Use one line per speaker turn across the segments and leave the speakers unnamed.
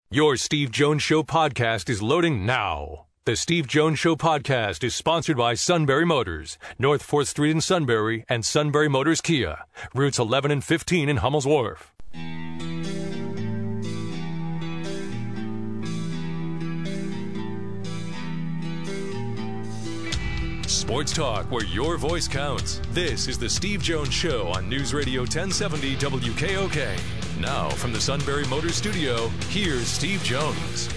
Your Steve Jones Show podcast is loading now. The Steve Jones Show podcast is sponsored by Sunbury Motors, North 4th Street in Sunbury, and Sunbury Motors Kia, routes 11 and 15 in Hummel's Wharf. Sports talk where your voice counts. This is the Steve Jones Show on News Radio 1070 WKOK. Now, from the Sunbury Motors Studio, here's Steve Jones.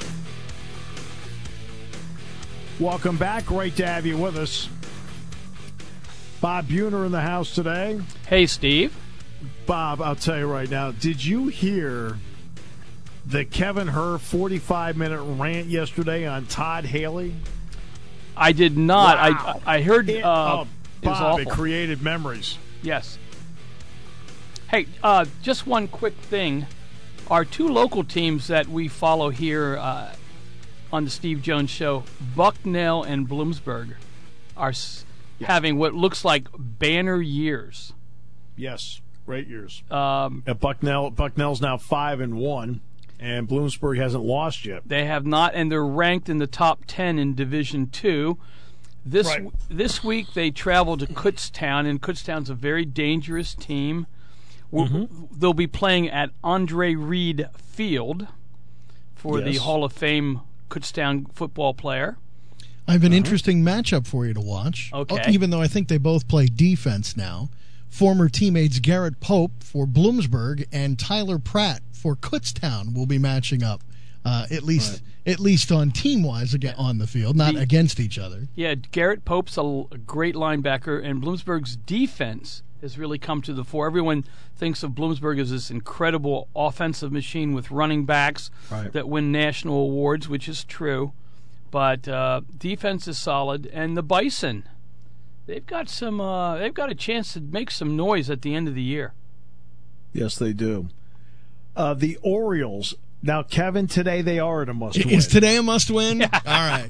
Welcome back. Great to have you with us. Bob Buhner in the house today.
Hey, Steve.
Bob, I'll tell you right now, did you hear the Kevin Herr 45-minute rant yesterday on Todd Haley?
I did not.
Wow.
I heard
Bob,
it was awful.
It created memories.
Yes. Hey, just one quick thing. Our two local teams that we follow here on the Steve Jones Show, Bucknell and Bloomsburg, are having what looks like banner years.
Yes, great years. Bucknell's now 5-1, and Bloomsburg hasn't lost yet.
They have not, and they're ranked in the top 10 in Division II. This week they travel to Kutztown, and Kutztown's a very dangerous team. They'll be playing at Andre Reed Field for the Hall of Fame Kutztown football player.
I have an interesting matchup for you to watch.
Okay.
Even though I think they both play defense now. Former teammates Garrett Pope for Bloomsburg and Tyler Pratt for Kutztown will be matching up, at least on team-wise on the field, not against each other.
Yeah, Garrett Pope's a great linebacker, and Bloomsburg's defense has really come to the fore. Everyone thinks of Bloomsburg as this incredible offensive machine with running backs that win national awards, which is true. But defense is solid, and the Bison, they've got a chance to make some noise at the end of the year.
Yes, they do. The Orioles. Now, Kevin, today they are at a must-win.
Is today a must-win? All right.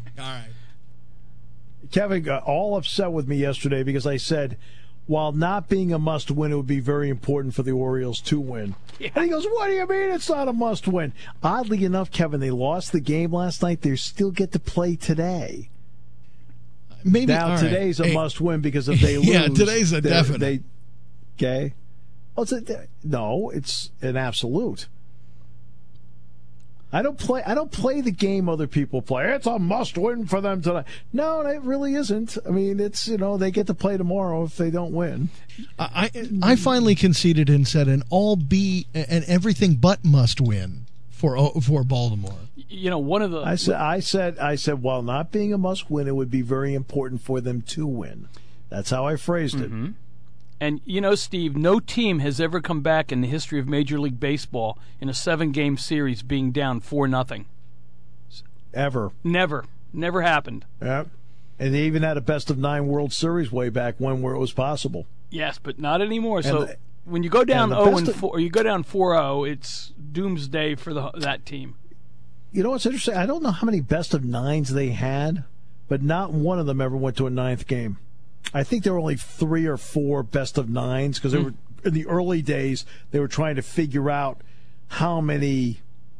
Kevin got all upset with me yesterday because I said, while not being a must-win, it would be very important for the Orioles to win. Yeah. And he goes, what do you mean it's not a must-win? Oddly enough, Kevin, they lost the game last night. They still get to play today.
Maybe
now, today's a must-win because if they lose...
Yeah, today's a definite.
Okay? No, it's an absolute. I don't play the game other people play. It's a must-win for them tonight. No, it really isn't. I mean, it's they get to play tomorrow if they don't win.
I finally conceded and said an everything but must-win for Baltimore.
One of the
I said while not being a must-win, it would be very important for them to win. That's how I phrased it.
And, Steve, no team has ever come back in the history of Major League Baseball in a 7-game series being down 4-0.
Ever.
Never happened.
Yeah. And they even had a best-of-9 World Series way back when where it was possible.
Yes, but not anymore. So when you go down 0-4, or you go down 4-0, it's doomsday for that team.
You know what's interesting? I don't know how many best-of-9s they had, but not one of them ever went to a 9th game. I think there were only 3 or 4 best-of-9s because they were in the early days. They were trying to figure out how many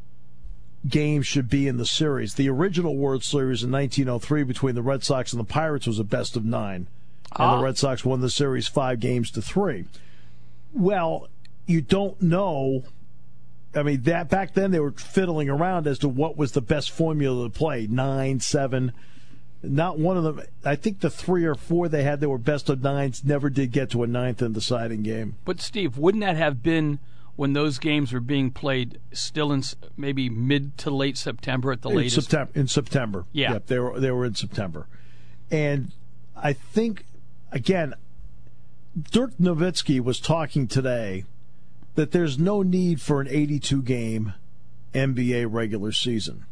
games should be in the series. The original World Series in 1903 between the Red Sox and the Pirates was a best-of-9, and the Red Sox won the series 5-3. Well, you don't know. I mean, that back then they were fiddling around as to what was the best formula to play: 9, 7. Not one of them. I think the 3 or 4 they had that were best-of-9s never did get to a 9th and deciding game.
But, Steve, wouldn't that have been when those games were being played still in maybe mid to late September at the latest?
In September.
Yeah.
Yep, they were in September. And I think, again, Dirk Nowitzki was talking today that there's no need for an 82-game NBA regular season.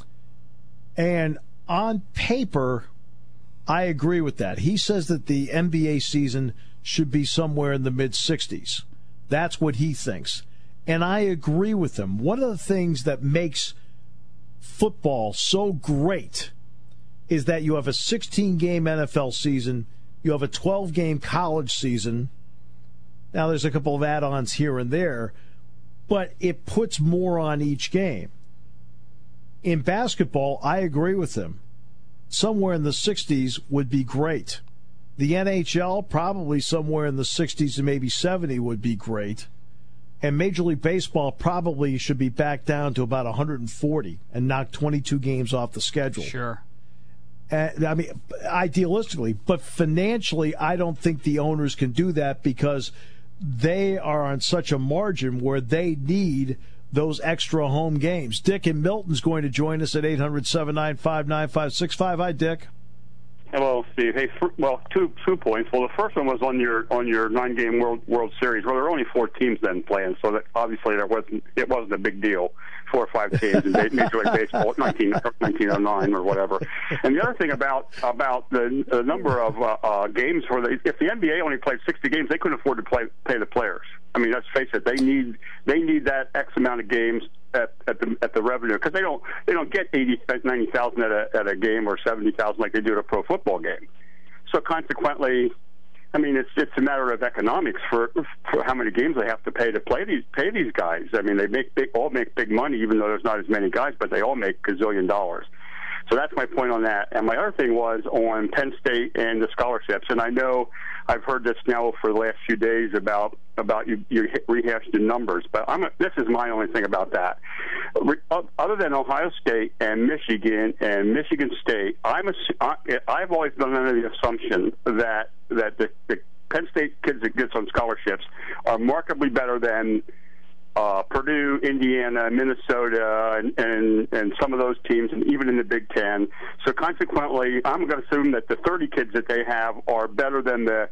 And on paper, I agree with that. He says that the NBA season should be somewhere in the mid-60s. That's what he thinks. And I agree with him. One of the things that makes football so great is that you have a 16-game NFL season, you have a 12-game college season. Now, there's a couple of add-ons here and there, but it puts more on each game. In basketball, I agree with him. Somewhere in the 60s would be great. The NHL, probably somewhere in the 60s and maybe 70 would be great. And Major League Baseball probably should be back down to about 140 and knock 22 games off the schedule.
Sure.
I mean, idealistically, but financially, I don't think the owners can do that because they are on such a margin where they need those extra home games. Dick in Milton's going to join us at 800-795-9565. Hi, Dick.
Hello, Steve. Hey, two points. Well, the first one was on your 9-game World Series. Well, there were only 4 teams then playing, so that obviously it wasn't a big deal. 4 or 5 teams in Major League Baseball, 1909 or whatever. And the other thing about the number of games if the NBA only played 60 games, they couldn't afford to pay the players. I mean, let's face it, they need that X amount of games at the revenue, because they don't get 90,000 at a game or 70,000 like they do at a pro football game. So consequently, I mean, it's a matter of economics for how many games they have to pay these guys. I mean, they all make big money, even though there's not as many guys, but they all make gazillion dollars. So that's my point on that. And my other thing was on Penn State and the scholarships. And I know I've heard this now for the last few days about you rehashed the numbers, but this is my only thing about that. Other than Ohio State and Michigan State, I've always been under the assumption that the Penn State kids that get on scholarships are markedly better than Purdue, Indiana, Minnesota, and some of those teams, and even in the Big Ten. So consequently, I'm going to assume that the 30 kids that they have are better than the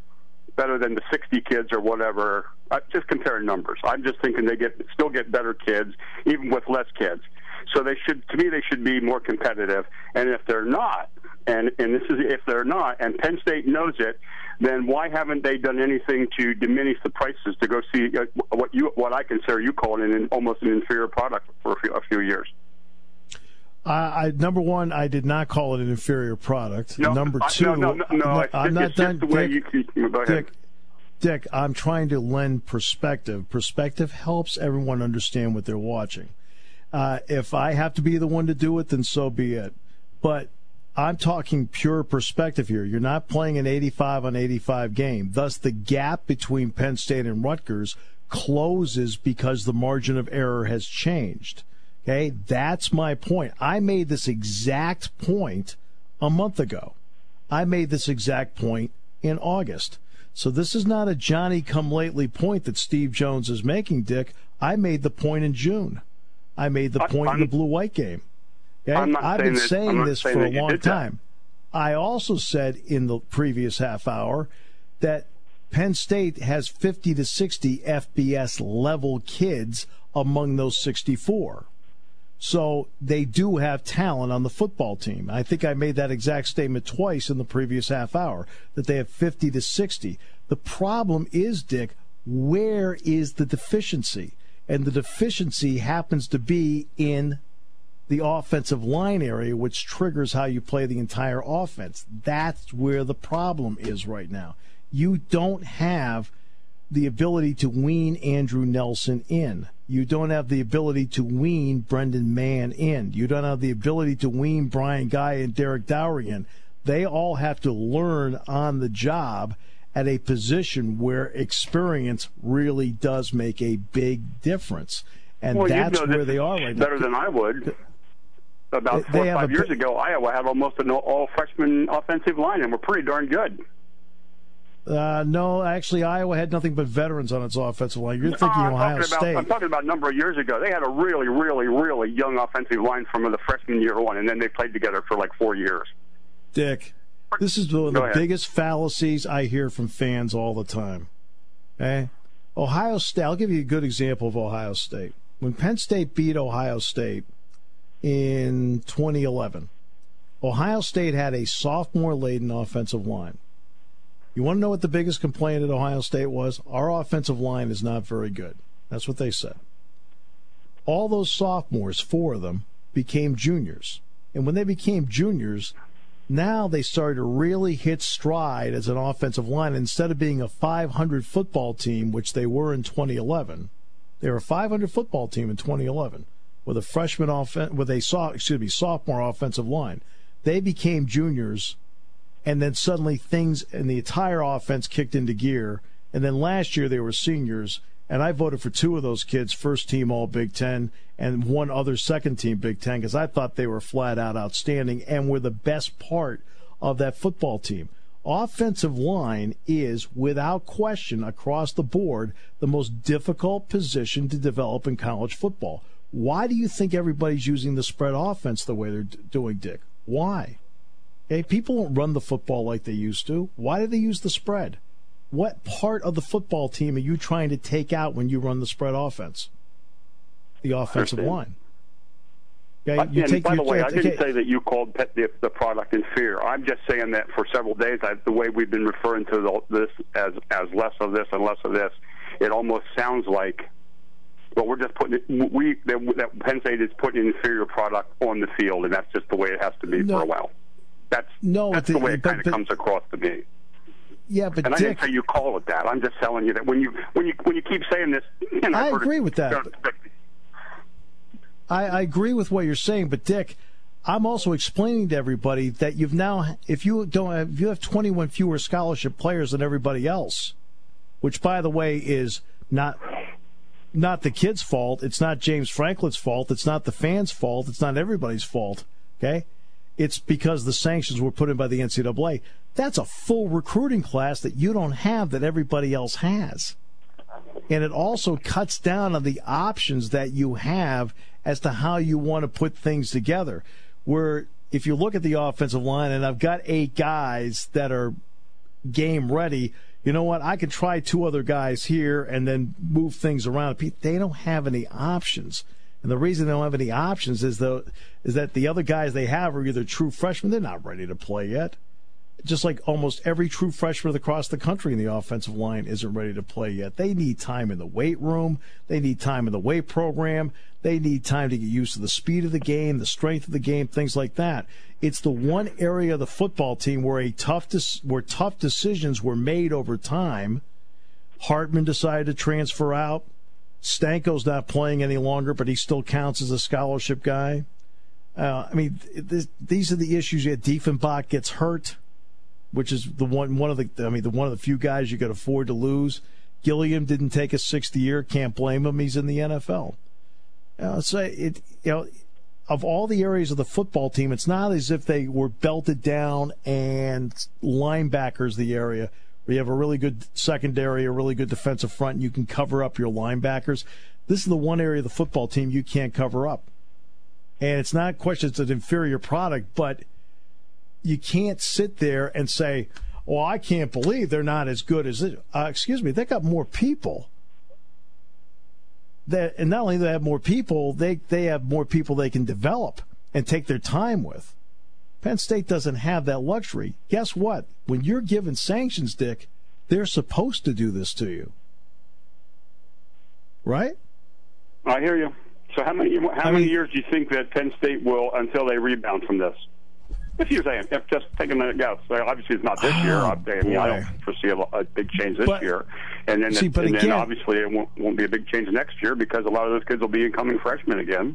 60 kids or whatever. Just comparing numbers. I'm just thinking they still get better kids, even with less kids. So they should be more competitive. And if they're not, and if they're not, and Penn State knows it, then why haven't they done anything to diminish the prices to go see what I consider you calling almost an inferior product for a few years?
Number one, I did not call it an inferior product.
No,
Number two,
I'm not done. Go ahead.
Dick, I'm trying to lend perspective. Perspective helps everyone understand what they're watching. If I have to be the one to do it, then so be it. But I'm talking pure perspective here. You're not playing an 85-on-85 game. Thus, the gap between Penn State and Rutgers closes because the margin of error has changed. Okay, that's my point. I made this exact point a month ago. I made this exact point in August. So this is not a Johnny-come-lately point that Steve Jones is making, Dick. I made the point in June. I made the point in the blue-white game. Okay? I've been saying this for a long time. I also said in the previous half hour that Penn State has 50 to 60 FBS level kids among those 64. So they do have talent on the football team. I think I made that exact statement twice in the previous half hour, that they have 50 to 60. The problem is, Dick, where is the deficiency? And the deficiency happens to be in the offensive line area, which triggers how you play the entire offense. That's where the problem is right now. You don't have the ability to wean Andrew Nelson in. You don't have the ability to wean Brendan Mann in. You don't have the ability to wean Brian Guy and Derek Dowry in. They all have to learn on the job at a position where experience really does make a big difference. And that's where they are right now.
Better than I would. About 4 or 5 years ago, Iowa had almost an all-freshman offensive line, and we're pretty darn good.
No, actually, Iowa had nothing but veterans on its offensive line. You're thinking Ohio State.
I'm talking about a number of years ago. They had a really, really, really young offensive line from the freshman year on, and then they played together for like 4 years.
Dick, this is one of the biggest fallacies I hear from fans all the time. Okay? Ohio State, I'll give you a good example of Ohio State. When Penn State beat Ohio State in 2011, Ohio State had a sophomore-laden offensive line. You want to know what the biggest complaint at Ohio State was? Our offensive line is not very good. That's what they said. All those sophomores, 4 of them, became juniors. And when they became juniors, now they started to really hit stride as an offensive line. Instead of being a 500 football team, which they were in 2011, they were a 500 football team in 2011. with a sophomore offensive line. They became juniors, and then suddenly things in the entire offense kicked into gear. And then last year they were seniors, and I voted for 2 of those kids first team All Big Ten and 1 other second team Big Ten because I thought they were flat out outstanding and were the best part of that football team. Offensive line is, without question, across the board, the most difficult position to develop in college football. Why do you think everybody's using the spread offense the way they're doing, Dick? Why? Okay, people don't run the football like they used to. Why do they use the spread? What part of the football team are you trying to take out when you run the spread offense? The offensive line. Okay,
by the way, I didn't say that you called the product inferior. I'm just saying that for several days, the way we've been referring to this as less of this and less of this, it almost sounds like, well, we're just putting that Penn State is putting an inferior product on the field, and that's just the way it has to be for a while. That's the way it kind of comes across to me.
Yeah, but
and I didn't say you call it that. I'm just telling you that when you keep saying this, and
I agree with that. I agree with what you're saying, but Dick, I'm also explaining to everybody that if you have 21 fewer scholarship players than everybody else, which by the way is not the kid's fault, it's not James Franklin's fault, it's not the fans' fault, it's not everybody's fault. Okay, it's because the sanctions were put in by the NCAA. That's a full recruiting class that you don't have that everybody else has. And it also cuts down on the options that you have as to how you want to put things together. Where if you look at the offensive line, and I've got 8 guys that are game ready, you know what? I can try 2 other guys here and then move things around. They don't have any options. And the reason they don't have any options is that the other guys they have are either true freshmen. They're not ready to play yet. Just like almost every true freshman across the country in the offensive line isn't ready to play yet. They need time in the weight room. They need time in the weight program. They need time to get used to the speed of the game, the strength of the game, things like that. It's the one area of the football team where tough decisions were made over time. Hartman decided to transfer out. Stanko's not playing any longer, but he still counts as a scholarship guy. These are the issues. Diefenbach gets hurt, which is one of the few guys you could afford to lose. Gilliam didn't take a 6th year. Can't blame him. He's in the NFL. Of all the areas of the football team, it's not as if they were belted down and linebackers the area where you have a really good secondary, a really good defensive front, and you can cover up your linebackers. This is the one area of the football team you can't cover up. And it's not a question it's an inferior product, but you can't sit there and say, well, I can't believe they're not as good as it. Excuse me, they got more people. And not only do they have more people, they have more people they can develop and take their time with. Penn State doesn't have that luxury. Guess what? When you're given sanctions, Dick, they're supposed to do this to you. Right?
I hear you. So how many years do you think that Penn State will until they rebound from this? If you're saying, if just taking a guess, obviously it's not this year. I don't foresee a big change this year, and then obviously it won't be a big change next year because a lot of those kids will be incoming freshmen again.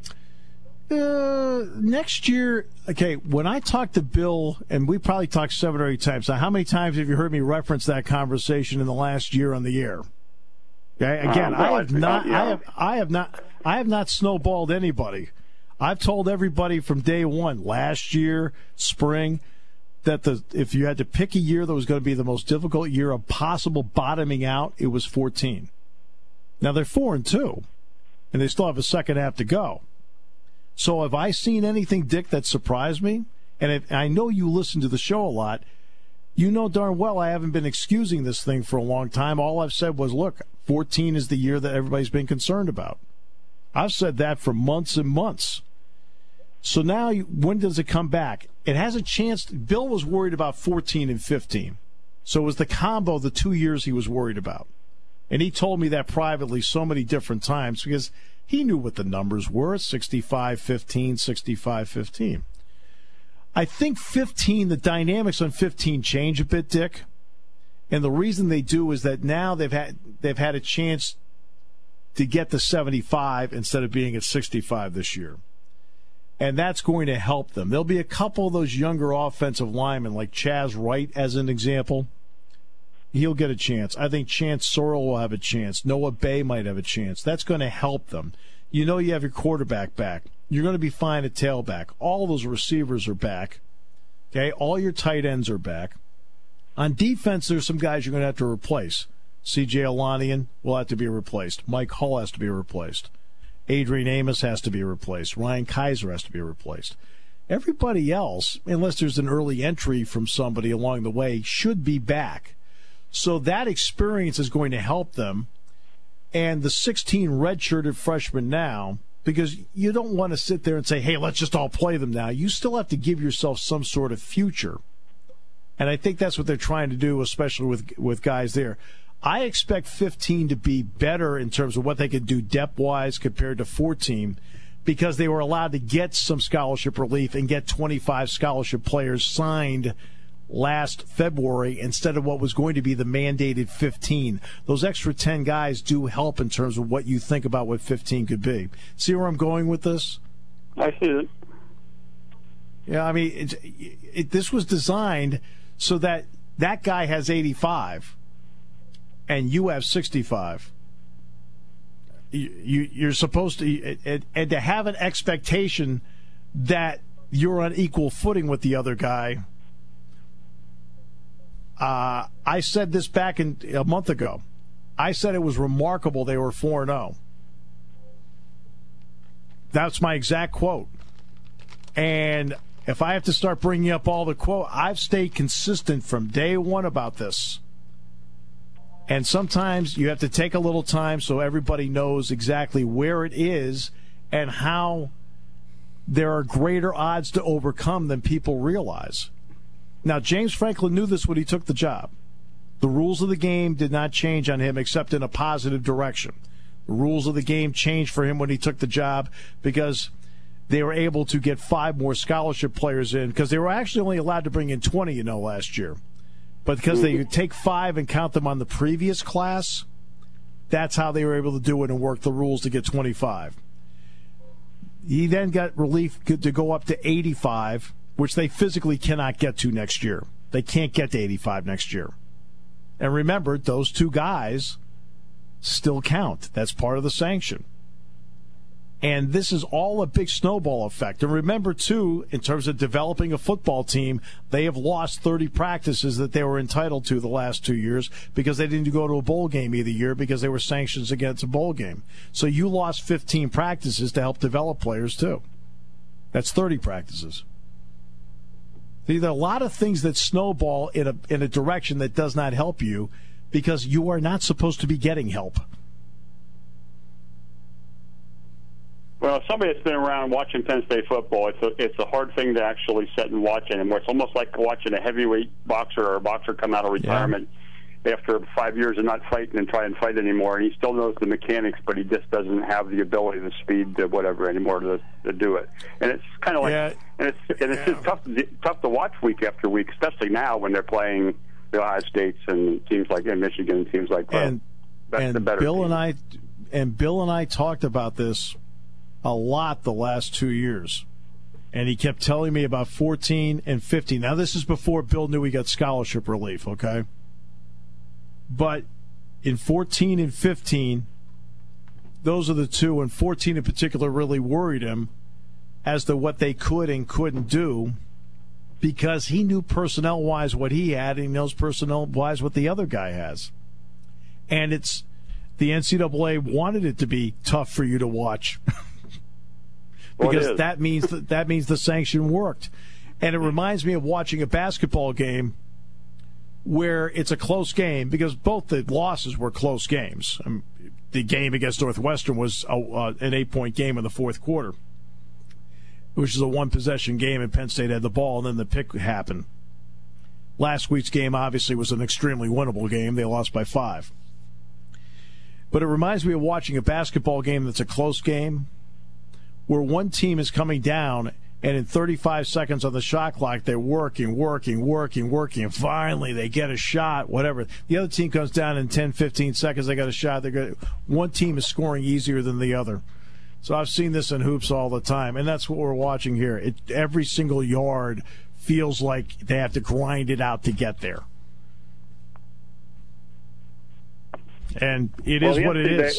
Next year, okay. When I talked to Bill, and we probably talked 7 or 8 times. Now, how many times have you heard me reference that conversation in the last year on the air? Okay. Again, I have not snowballed anybody. I've told everybody from day one, last year, spring, that if you had to pick a year that was going to be the most difficult year of possible bottoming out, it was 14. Now they're 4-2, and they still have a second half to go. So have I seen anything, Dick, that surprised me? And I know you listen to the show a lot. You know darn well I haven't been excusing this thing for a long time. All I've said was, look, 14 is the year that everybody's been concerned about. I've said that for months and months. So now, when does it come back? It has a chance. Bill was worried about 14 and 15. So it was the combo of the 2 years he was worried about. And he told me that privately so many different times because he knew what the numbers were, 65-15, 65-15. I think 15, the dynamics on 15 change a bit, Dick. And the reason they do is that now they've had a chance to get to 75 instead of being at 65 this year. And that's going to help them. There'll be a couple of those younger offensive linemen, like Chaz Wright as an example. He'll get a chance. I think Chance Sorrell will have a chance. Noah Bay might have a chance. That's going to help them. You know you have your quarterback back. You're going to be fine at tailback. All those receivers are back. Okay, all your tight ends are back. On defense, there's some guys you're going to have to replace. C.J. Alanian will have to be replaced. Mike Hull has to be replaced. Adrian Amos has to be replaced. Ryan Kaiser has to be replaced. Everybody else, unless there's an early entry from somebody along the way, should be back. So that experience is going to help them. And the 16 redshirted freshmen now, because you don't want to sit there and say, hey, let's just all play them now. You still have to give yourself some sort of future. And I think that's what they're trying to do, especially with guys there. I expect 15 to be better in terms of what they could do depth-wise compared to 14 because they were allowed to get some scholarship relief and get 25 scholarship players signed last February instead of what was going to be the mandated 15. Those extra 10 guys do help in terms of what you think about what 15 could be. See where I'm going with this?
I see it.
Yeah, I mean, this was designed so that that guy has 85 and you have 65. You're supposed to, and to have an expectation that you're on equal footing with the other guy. I said this back a month ago. I said it was remarkable they were 4-0. That's my exact quote. And if I have to start bringing up all the quote, I've stayed consistent from day one about this. And sometimes you have to take a little time so everybody knows exactly where it is and how there are greater odds to overcome than people realize. Now, James Franklin knew this when he took the job. The rules of the game did not change on him except in a positive direction. The rules of the game changed for him when he took the job because they were able to get 5 more scholarship players in because they were actually only allowed to bring in 20, last year. But because they could take 5 and count them on the previous class, that's how they were able to do it and work the rules to get 25. He then got relief to go up to 85, which they physically cannot get to next year. They can't get to 85 next year. And remember, those 2 guys still count. That's part of the sanction. And this is all a big snowball effect. And remember, too, in terms of developing a football team, they have lost 30 practices that they were entitled to the last 2 years because they didn't go to a bowl game either year because they were sanctions against a bowl game. So you lost 15 practices to help develop players, too. That's 30 practices. See, there are a lot of things that snowball in a direction that does not help you because you are not supposed to be getting help.
Well, somebody that's been around watching Penn State football, it's a hard thing to actually sit and watch anymore. It's almost like watching a heavyweight boxer or a boxer come out of retirement after 5 years of not fighting and try and fight anymore. And he still knows the mechanics, but he just doesn't have the ability, the speed, to whatever anymore to do it. And it's kind of like, and it's just tough to watch week after week, especially now when they're playing the Ohio States and teams like Michigan and teams like that. That's the better
Bill
team.
Bill and I talked about this a lot the last 2 years. And he kept telling me about 14 and 15. Now, this is before Bill knew he got scholarship relief, okay? But in 14 and 15, those are the 2, and 14 in particular really worried him as to what they could and couldn't do because he knew personnel-wise what he had, and he knows personnel-wise what the other guy has. And it's the NCAA wanted it to be tough for you to watch. Because that means the sanction worked. And it reminds me of watching a basketball game where it's a close game because both the losses were close games. The game against Northwestern was an 8-point game in the fourth quarter, which is a one-possession game, and Penn State had the ball, and then the pick happened. Last week's game obviously was an extremely winnable game. They lost by 5. But it reminds me of watching a basketball game that's a close game where one team is coming down And in 35 seconds on the shot clock, they're working. And finally, they get a shot, whatever. The other team comes down in 10, 15 seconds. They got a shot. One team is scoring easier than the other. So I've seen this in hoops all the time, and that's what we're watching here. Every single yard feels like they have to grind it out to get there. And it is what it is.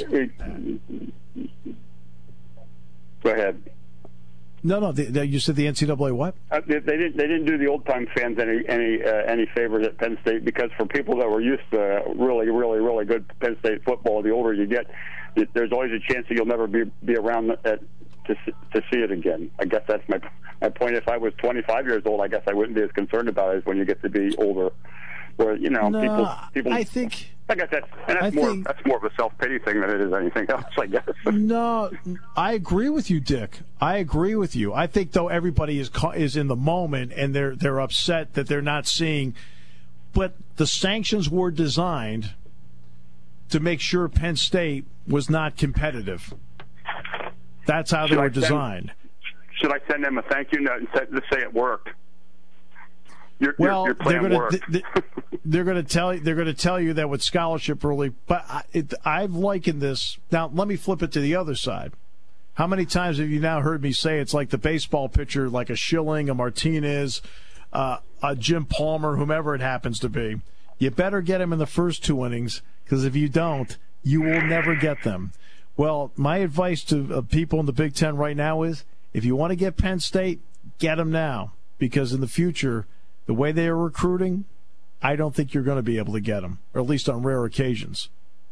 Go ahead.
No. You said the NCAA what?
They didn't do the old time fans any favors at Penn State, because for people that were used to really, really, really good Penn State football, the older you get, there's always a chance that you'll never be around to see it again. I guess that's my point. If I was 25 years old, I guess I wouldn't be as concerned about it as when you get to be older. Where people. I think. I guess that's more of a self-pity thing than it is anything else, I guess.
No, I agree with you, Dick. I agree with you. I think, though, everybody is in the moment, and they're upset that they're not seeing. But the sanctions were designed to make sure Penn State was not competitive. That's how they were designed.
Should I send them a thank you note and say it worked? Your plan worked.
They're going to tell you that with scholarship early. But I've likened this. Now, let me flip it to the other side. How many times have you now heard me say it's like the baseball pitcher, like a Schilling, a Martinez, a Jim Palmer, whomever it happens to be? You better get him in the first 2 innings, because if you don't, you will never get them. Well, my advice to people in the Big Ten right now is, if you want to get Penn State, get them now, because in the future, the way they are recruiting, I don't think you're going to be able to get them, or at least on rare occasions.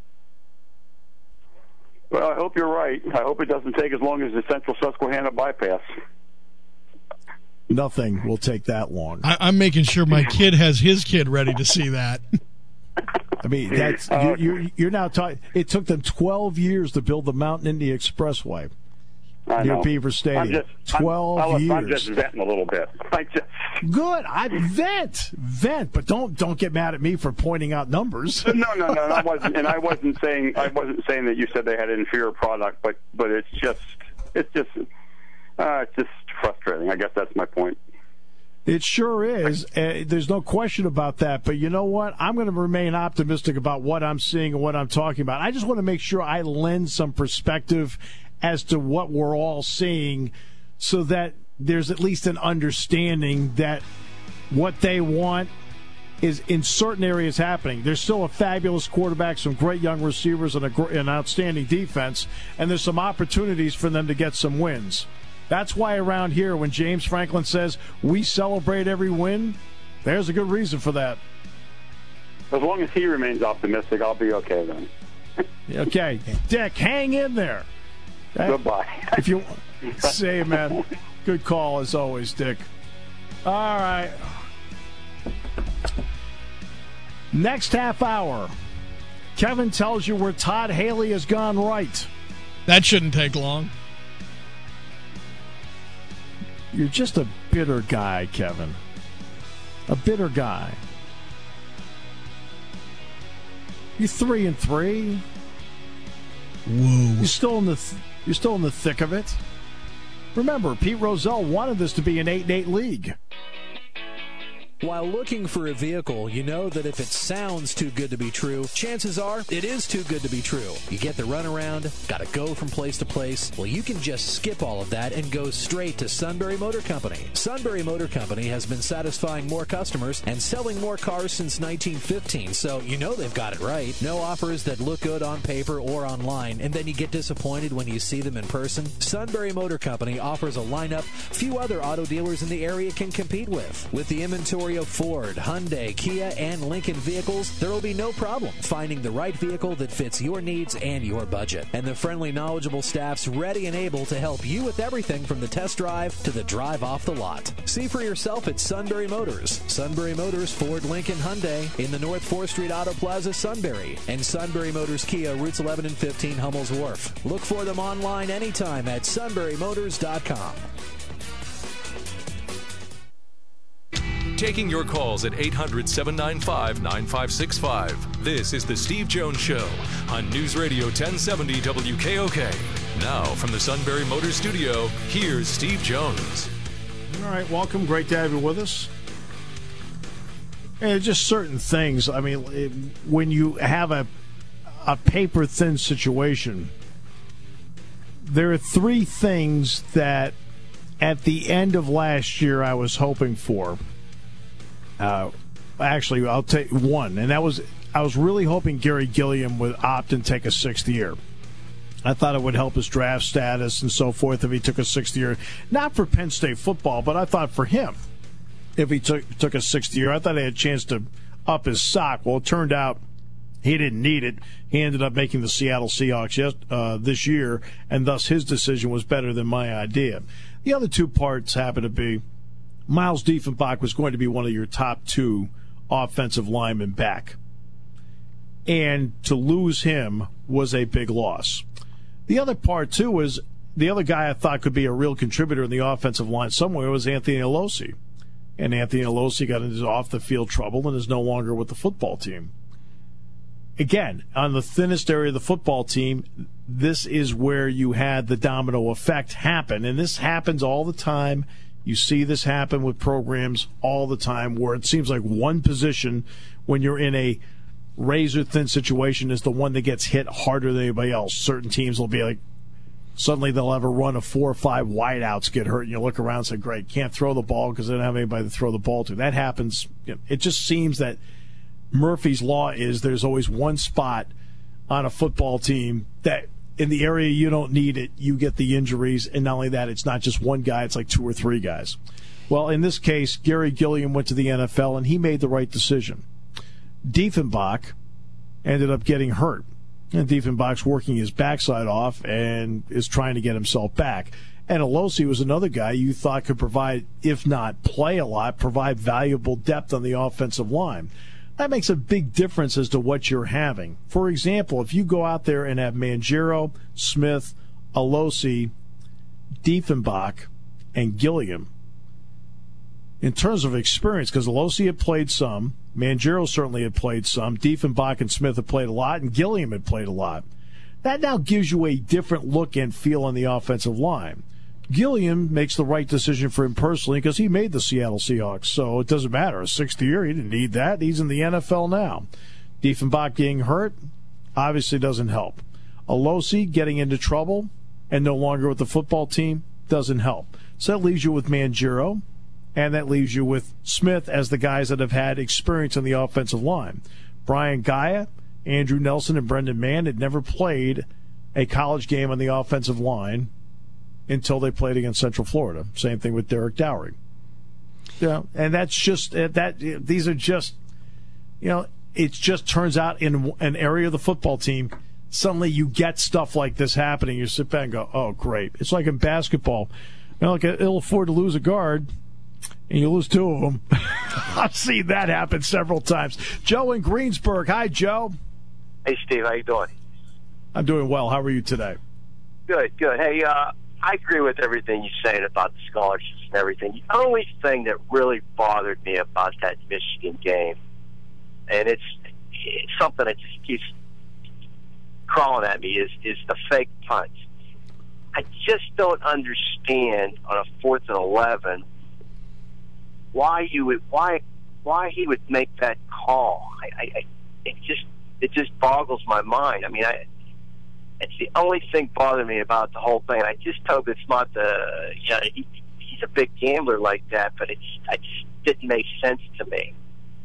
Well, I hope you're right. I hope it doesn't take as long as the Central Susquehanna bypass.
Nothing will take that long.
I'm making sure my kid has his kid ready to see that.
I mean, that's you're now talking. It took them 12 years to build the Mountain India Expressway near Beaver Stadium. 12 years.
I'm just venting a little bit.
Good. I vent, but don't get mad at me for pointing out numbers.
No. I wasn't, and I wasn't saying that you said they had an inferior product, but it's just frustrating. I guess that's my point.
It sure is. There's no question about that. But you know what? I'm going to remain optimistic about what I'm seeing and what I'm talking about. I just want to make sure I lend some perspective as to what we're all seeing, so that there's at least an understanding that what they want is in certain areas happening. There's still a fabulous quarterback, some great young receivers, and an outstanding defense, and there's some opportunities for them to get some wins. That's why around here, when James Franklin says we celebrate every win, there's a good reason for that.
As long as he remains optimistic, I'll be okay then.
Okay. Dick, hang in there. Okay?
Goodbye.
If you say, man, good call as always, Dick. All right. Next half hour, Kevin tells you where Todd Haley has gone right.
That shouldn't take long.
You're just a bitter guy, Kevin. A bitter guy. You're 3-3.
Whoa.
You're still in the thick of it. Remember, Pete Rozelle wanted this to be an 8-8 league.
While looking for a vehicle, you know that if it sounds too good to be true, chances are it is too good to be true. You get the runaround, got to go from place to place. Well, you can just skip all of that and go straight to Sunbury Motor Company. Sunbury Motor Company has been satisfying more customers and selling more cars since 1915, so you know they've got it right. No offers that look good on paper or online, and then you get disappointed when you see them in person. Sunbury Motor Company offers a lineup few other auto dealers in the area can compete with. With the inventory of Ford, Hyundai, Kia, and Lincoln vehicles, there will be no problem finding the right vehicle that fits your needs and your budget. And the friendly, knowledgeable staff's ready and able to help you with everything from the test drive to the drive off the lot. See for yourself at Sunbury Motors. Sunbury Motors, Ford, Lincoln, Hyundai in the North 4th Street Auto Plaza, Sunbury. And Sunbury Motors Kia, routes 11 and 15, Hummel's Wharf. Look for them online anytime at sunburymotors.com.
Taking your calls at 800-795-9565. This is The Steve Jones Show on News Radio 1070 WKOK. Now, from the Sunbury Motors Studio, here's Steve Jones.
All right, welcome. Great to have you with us. And just certain things. I mean, when you have a paper-thin situation, there are three things that at the end of last year I was hoping for. Actually, I'll take one, and that was I was really hoping Gary Gilliam would opt and take a sixth year. I thought it would help his draft status and so forth if he took a sixth year. Not for Penn State football, but I thought for him, if he took a sixth year, I thought he had a chance to up his stock. Well, it turned out he didn't need it. He ended up making the Seattle Seahawks this year, and thus his decision was better than my idea. The other two parts happen to be Miles Diefenbach was going to be one of your top two offensive linemen back. And to lose him was a big loss. The other part, too, was the other guy I thought could be a real contributor in the offensive line somewhere was Anthony Alosi. And Anthony Alosi got into off-the-field trouble and is no longer with the football team. Again, on the thinnest area of the football team, this is where you had the domino effect happen. And this happens all the time. You see this happen with programs all the time where it seems like one position, when you're in a razor-thin situation, is the one that gets hit harder than anybody else. Certain teams will be like, suddenly they'll have a run of 4 or 5 wideouts get hurt, and you look around and say, great, can't throw the ball because they don't have anybody to throw the ball to. That happens. It just seems that Murphy's Law is there's always one spot on a football team that in the area you don't need it, you get the injuries, and not only that, it's not just one guy, it's like 2 or 3 guys. Well, in this case, Gary Gilliam went to the NFL, and he made the right decision. Diefenbach ended up getting hurt. And Diefenbach's working his backside off and is trying to get himself back. And Alosi was another guy you thought could provide, if not play a lot, provide valuable depth on the offensive line. That makes a big difference as to what you're having. For example, if you go out there and have Mangiero, Smith, Alosi, Diefenbach, and Gilliam, in terms of experience, because Alosi had played some, Mangiero certainly had played some, Diefenbach and Smith had played a lot, and Gilliam had played a lot. That now gives you a different look and feel on the offensive line. Gilliam makes the right decision for him personally because he made the Seattle Seahawks, so it doesn't matter. A sixth year, he didn't need that. He's in the NFL now. Diefenbach getting hurt obviously doesn't help. Alosi getting into trouble and no longer with the football team doesn't help. So that leaves you with Mangiero, and that leaves you with Smith as the guys that have had experience on the offensive line. Brian Gaia, Andrew Nelson, and Brendan Mann had never played a college game on the offensive line until they played against Central Florida. Same thing with Derek Dowry. And that's just that. These are just, it just turns out in an area of the football team, suddenly you get stuff like this happening. You sit back and go, "Oh, great!" It's like in basketball. It'll afford to lose a guard, and you lose 2 of them. I've seen that happen several times. Joe in Greensburg. Hi, Joe.
Hey, Steve. How you doing?
I'm doing well. How are you today?
Good. Hey, I agree with everything you're saying about the scholarships and everything. The only thing that really bothered me about that Michigan game, and it's something that just keeps crawling at me, is the fake punts. I just don't understand on a 4th and 11 why he would make that call. It just boggles my mind. I mean, it's the only thing bothering me about the whole thing. I just hope it's not he's a big gambler like that, but it just didn't make sense to me.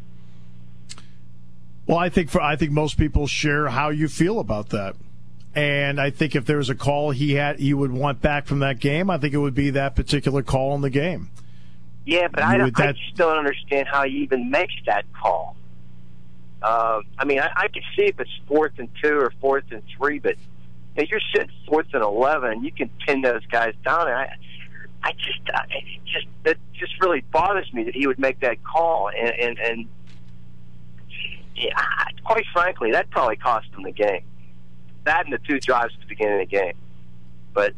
Well, I think most people share how you feel about that. And I think if there was a call he would want back from that game, I think it would be that particular call in the game.
Yeah, but I just don't understand how he even makes that call. I mean, I can see if it's 4th and 2 or 4th and 3, but you're sitting 4th and 11, you can pin those guys down. And it just really bothers me that he would make that call. And quite frankly, that probably cost him the game. That and the 2 drives at the beginning of the game. But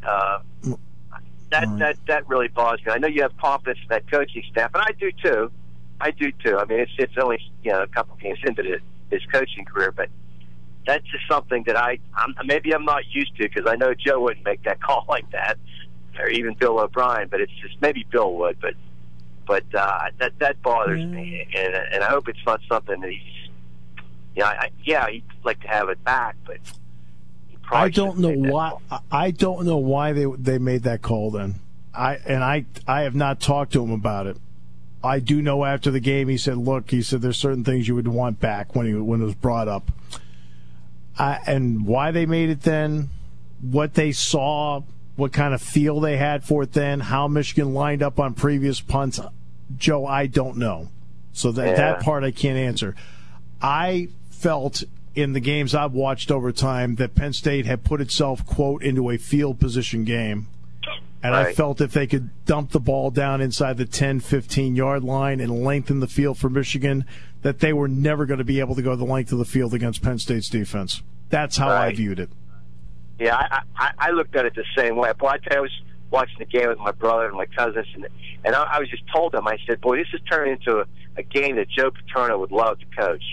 that really bothers me. I know you have confidence in that coaching staff, and I do too. I mean, it's only a couple games into his coaching career, but that's just something that I'm not used to, because I know Joe wouldn't make that call like that. or even Bill O'Brien, but it's just maybe Bill would, but that bothers me, and I hope it's not something that he's. He'd like to have it back, but
I don't know why. I don't know why they made that call. Then I have not talked to him about it. I do know after the game he said, "Look," he said, "there's certain things you would want back when it was brought up." And why they made it then, what they saw, what kind of feel they had for it then, how Michigan lined up on previous punts, Joe, I don't know. So that part I can't answer. I felt in the games I've watched over time that Penn State had put itself, quote, into a field position game. And I felt if they could dump the ball down inside the 10, 15-yard line and lengthen the field for Michigan, that they were never going to be able to go the length of the field against Penn State's defense. That's how I viewed it.
Yeah, I looked at it the same way. Boy, I was watching the game with my brother and my cousins, and I was just told them, I said, boy, this is turning into a game that Joe Paterno would love to coach.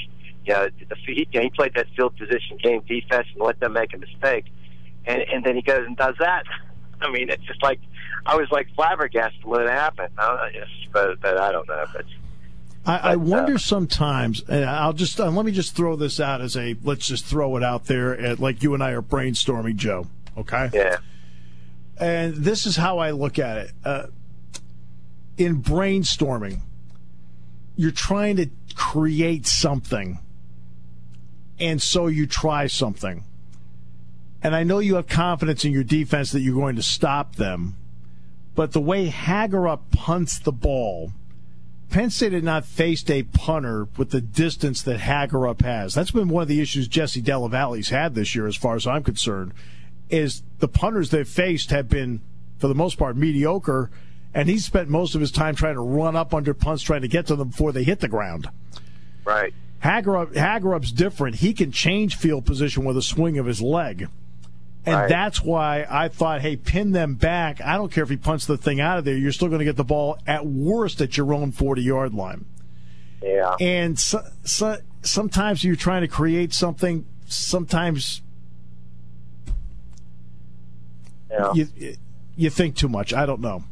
He played that field position game defense and let them make a mistake, and then he goes and does that. I mean, it's just like I was like flabbergasted when it happened. But I don't know.
I wonder sometimes, and let me just throw this out as let's just throw it out there, like you and I are brainstorming, Joe. Okay.
Yeah.
And this is how I look at it. In brainstorming, you're trying to create something, and so you try something. And I know you have confidence in your defense that you're going to stop them, but the way Hagerup punts the ball, Penn State had not faced a punter with the distance that Hagerup has. That's been one of the issues Jesse Della Valle's had this year, as far as I'm concerned, is the punters they've faced have been, for the most part, mediocre, and he's spent most of his time trying to run up under punts, trying to get to them before they hit the ground.
Right.
Hagerup's different. He can change field position with a swing of his leg. And that's why I thought, hey, pin them back. I don't care if he punts the thing out of there. You're still going to get the ball at worst at your own 40-yard line.
Yeah.
And sometimes you're trying to create something. Sometimes you think too much. I don't know.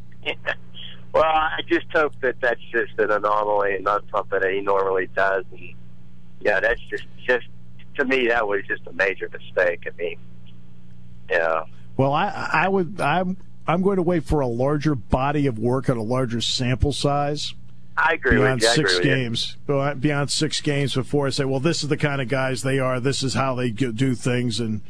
Well, I just hope that that's just an anomaly and not something that he normally does. And that's just to me, that was just a major mistake. I mean, yeah. Well,
I'm going to wait for a larger body of work and a larger sample size.
I agree
beyond
with you.
Six games. Beyond 6 games before I say, well, this is the kind of guys they are. This is how they do things, and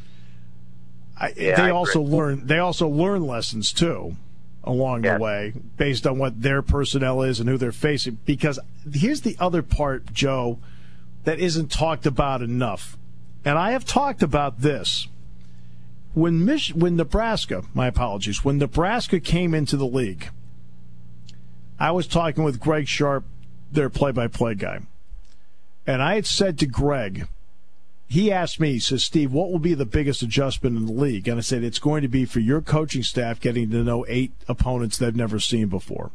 they also learn lessons too along the way based on what their personnel is and who they're facing. Because here's the other part, Joe, that isn't talked about enough, and I have talked about this. When Nebraska came into the league, I was talking with Greg Sharp, their play-by-play guy, and I had said to Greg, he asked me, he says, Steve, what will be the biggest adjustment in the league? And I said, it's going to be for your coaching staff getting to know 8 opponents they've never seen before.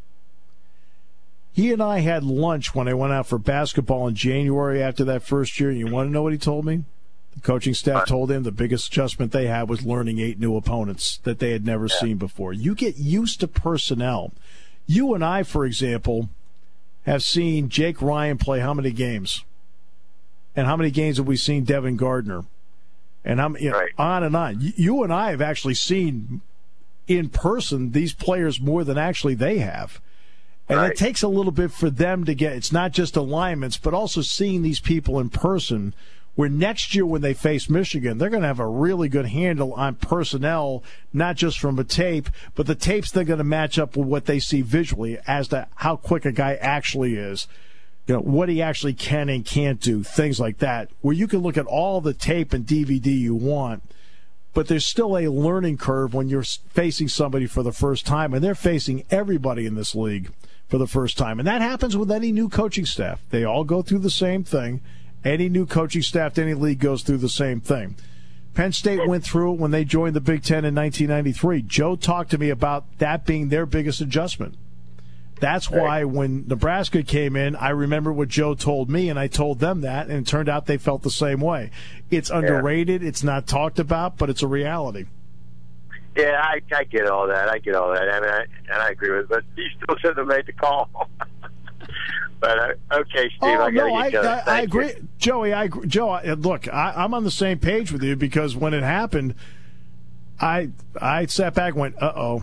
He and I had lunch when I went out for basketball in January after that first year, and you want to know what he told me? The coaching staff told him the biggest adjustment they had was learning 8 new opponents that they had never seen before. You get used to personnel. You and I, for example, have seen Jake Ryan play how many games? And how many games have we seen Devin Gardner? And on and on. You and I have actually seen in person these players more than actually they have. And it takes a little bit for them to get, it's not just alignments, but also seeing these people in person, where next year when they face Michigan, they're going to have a really good handle on personnel, not just from a tape, but the tapes they're going to match up with what they see visually as to how quick a guy actually is, what he actually can and can't do, things like that, where you can look at all the tape and DVD you want, but there's still a learning curve when you're facing somebody for the first time, and they're facing everybody in this league for the first time. And that happens with any new coaching staff. They all go through the same thing. Any new coaching staff to any league goes through the same thing. Penn State went through it when they joined the Big Ten in 1993. Joe talked to me about that being their biggest adjustment. That's why when Nebraska came in, I remember what Joe told me, and I told them that, and it turned out they felt the same way. It's underrated. It's not talked about, but it's a reality.
Yeah, I get all that. I I agree with it. But he still shouldn't have made the call. But okay, Steve, I gotta get going.
I agree, Joey. Joe, look, I'm on the same page with you because when it happened, I sat back and went, "Uh-oh."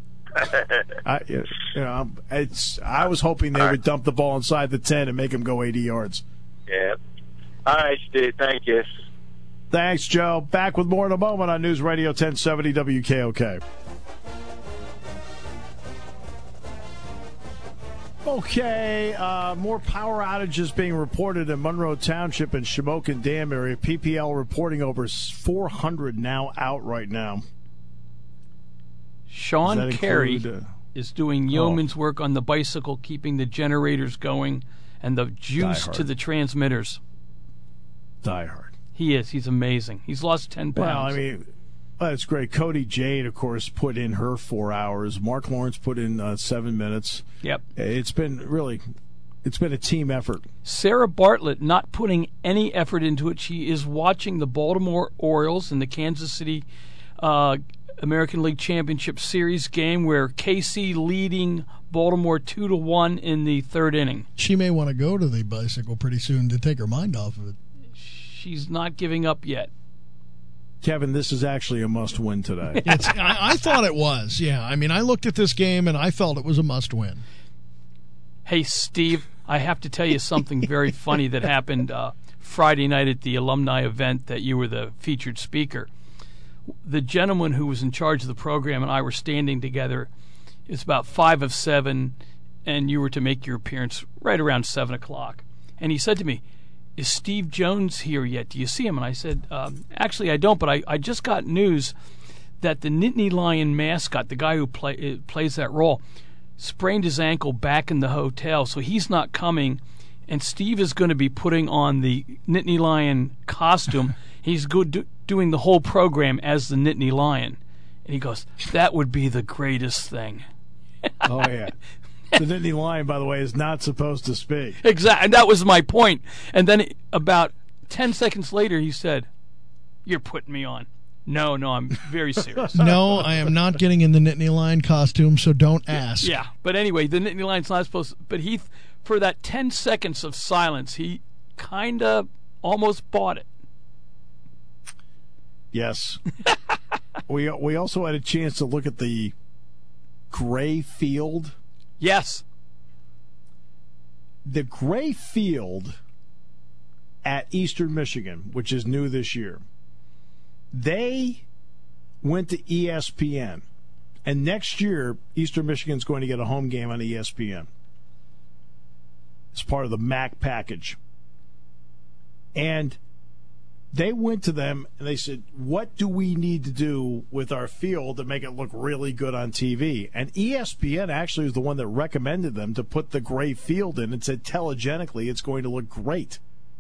I was hoping they would dump the ball inside the 10 and make him go 80 yards.
Yeah. All right, Steve. Thank you.
Thanks, Joe. Back with more in a moment on News Radio 1070 WKOK. Okay, more power outages being reported in Monroe Township and Shamokin Dam area. PPL reporting over 400 now out right now.
Sean Carey is doing yeoman's work on the bicycle, keeping the generators going and the juice to the transmitters.
Die hard.
He is. He's amazing. He's lost 10 pounds.
Well, I mean, that's great. Cody Jane, of course, put in her 4 hours. Mark Lawrence put in 7 minutes.
Yep.
It's been a team effort.
Sarah Bartlett not putting any effort into it. She is watching the Baltimore Orioles in the Kansas City American League Championship Series game where KC leading Baltimore 2-1 in the 3rd inning.
She may want to go to the bicycle pretty soon to take her mind off of it.
She's not giving up yet.
Kevin, this is actually a must-win today.
I thought it was, yeah. I mean, I looked at this game, and I felt it was a must-win.
Hey, Steve, I have to tell you something very funny that happened Friday night at the alumni event that you were the featured speaker. The gentleman who was in charge of the program and I were standing together. It was about 5 of 7, and you were to make your appearance right around 7 o'clock. And he said to me, "Is Steve Jones here yet? Do you see him?" And I said, "Actually, I don't, but I just got news that the Nittany Lion mascot, the guy who plays that role, sprained his ankle back in the hotel, so he's not coming, and Steve is going to be putting on the Nittany Lion costume. He's doing the whole program as the Nittany Lion." And he goes, "That would be the greatest thing."
Oh, yeah. The Nittany Lion, by the way, is not supposed to speak.
Exactly. That was my point. And then about 10 seconds later, he said, "You're putting me on." No, I'm very serious.
No, I am not getting in the Nittany Lion costume, so don't ask.
Yeah, but anyway, the Nittany Lion's not supposed to, but he, for that 10 seconds of silence, he kind of almost bought it.
Yes. We also had a chance to look at the gray field.
Yes.
The gray field at Eastern Michigan, which is new this year, they went to ESPN. And next year, Eastern Michigan's going to get a home game on ESPN. It's part of the MAC package. And they went to them and they said, "What do we need to do with our field to make it look really good on TV?" And ESPN actually was the one that recommended them to put the gray field in and said, telegenically, it's going to look great.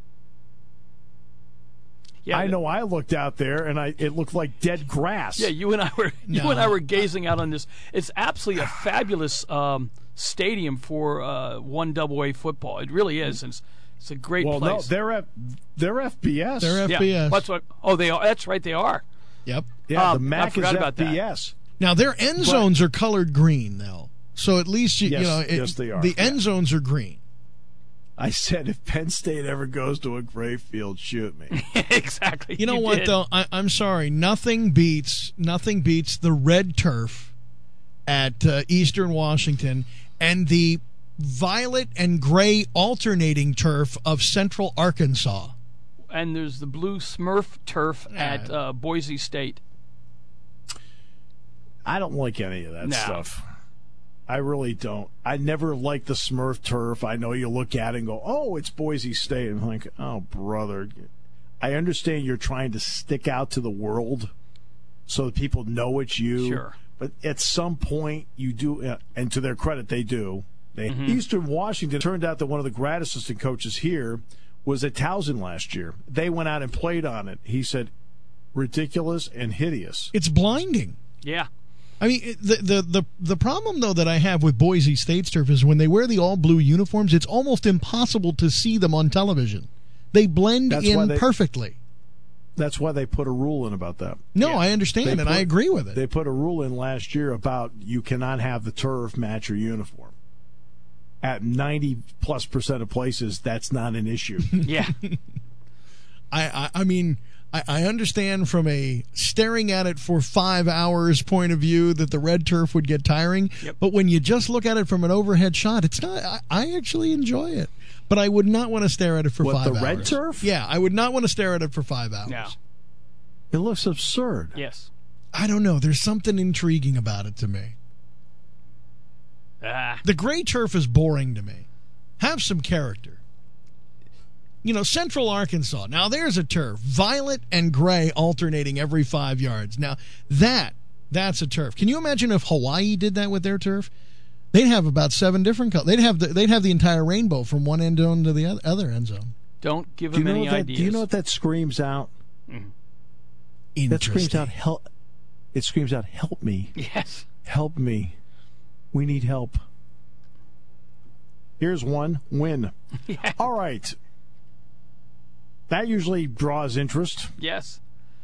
Yeah, I know. I looked out there and it looked like dead grass.
Yeah, you and I were gazing out on this. It's absolutely a fabulous stadium for 1AA football. It really is. It's a great place.
No, they're FBS.
They're FBS.
Yeah, that's what. Oh, they are. That's right. They are.
Yep.
Yeah, the MAC is FBS.
Now their end zones are colored green, though. So at least
yes, they are.
The end zones are green.
I said, if Penn State ever goes to a gray field, shoot me.
Exactly.
You know what, though? I'm sorry. Nothing beats the red turf at Eastern Washington and the violet and gray alternating turf of Central Arkansas.
And there's the blue Smurf turf at Boise State.
I don't like any of that stuff. I really don't. I never liked the Smurf turf. I know you look at it and go, "Oh, it's Boise State." I'm like, "Oh, brother." I understand you're trying to stick out to the world so that people know it's you.
Sure.
But at some point, you do, and to their credit, they do. Eastern Washington, turned out that one of the grad assistant coaches here was at Towson last year. They went out and played on it. He said, ridiculous and hideous.
It's blinding.
Yeah.
I mean, the problem, though, that I have with Boise State's turf is when they wear the all-blue uniforms, it's almost impossible to see them on television. They blend perfectly.
That's why they put a rule in about that.
No, I understand, and I agree with it.
They put a rule in last year about you cannot have the turf match your uniform. At 90+% of places, that's not an issue.
Yeah.
I mean, I understand from a staring at it for 5 hours point of view that the red turf would get tiring.
Yep.
But when you just look at it from an overhead shot, it's not. I actually enjoy it. But I would not want to stare at it for 5 hours.
What, the red turf?
Yeah, I would not want to stare at it for 5 hours.
No.
It looks absurd.
Yes.
I don't know. There's something intriguing about it to me. The gray turf is boring to me. Have some character. You know, Central Arkansas. Now, there's a turf. Violet and gray alternating every 5 yards. Now, that's a turf. Can you imagine if Hawaii did that with their turf? They'd have about 7 different colors. They'd have the entire rainbow from one end zone to the other end zone.
Don't give them any ideas.
Do you know what that screams out? That screams out help. It screams out, help me.
Yes.
Help me. We need help. Here's one. Win.
Yeah.
All right. That usually draws interest.
Yes.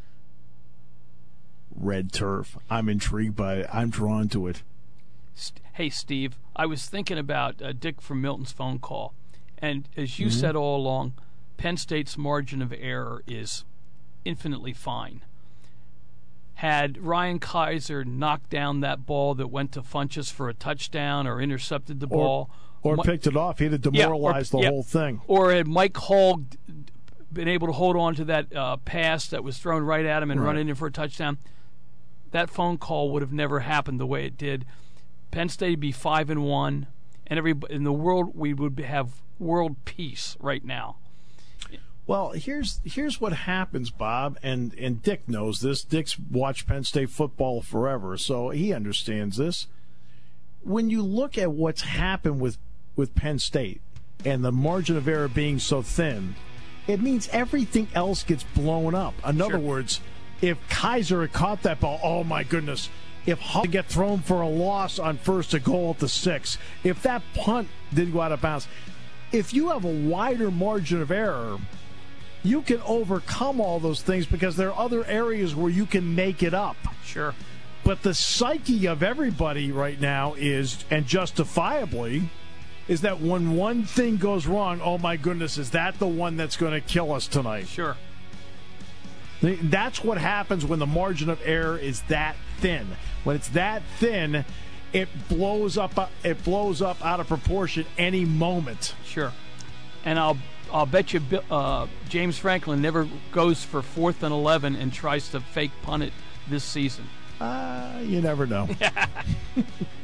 Red turf. I'm intrigued by it. I'm drawn to it.
Hey, Steve, I was thinking about Dick from Milton's phone call. And as you said all along, Penn State's margin of error is infinitely fine. Had Ryan Kaiser knocked down that ball that went to Funchess for a touchdown or intercepted the ball,
or picked it off, he'd have demoralized the whole thing.
Or had Mike Hall been able to hold on to that pass that was thrown right at him and run in for a touchdown, that phone call would have never happened the way it did. Penn State would be 5-1, and in the world we would have world peace right now.
Well, here's what happens, Bob, and Dick knows this. Dick's watched Penn State football forever, so he understands this. When you look at what's happened with Penn State and the margin of error being so thin, it means everything else gets blown up. In other words, if Kaiser had caught that ball, oh my goodness, if Hall get thrown for a loss on 1st and goal at the 6, if that punt didn't go out of bounds, if you have a wider margin of error, you can overcome all those things because there are other areas where you can make it up.
Sure.
But the psyche of everybody right now is, and justifiably, is that when one thing goes wrong, oh my goodness, is that the one that's going to kill us tonight?
Sure.
That's what happens when the margin of error is that thin. When it's that thin, it blows up out of proportion any moment.
Sure. And I'll bet you James Franklin never goes for 4th and 11 and tries to fake punt it this season.
You never know.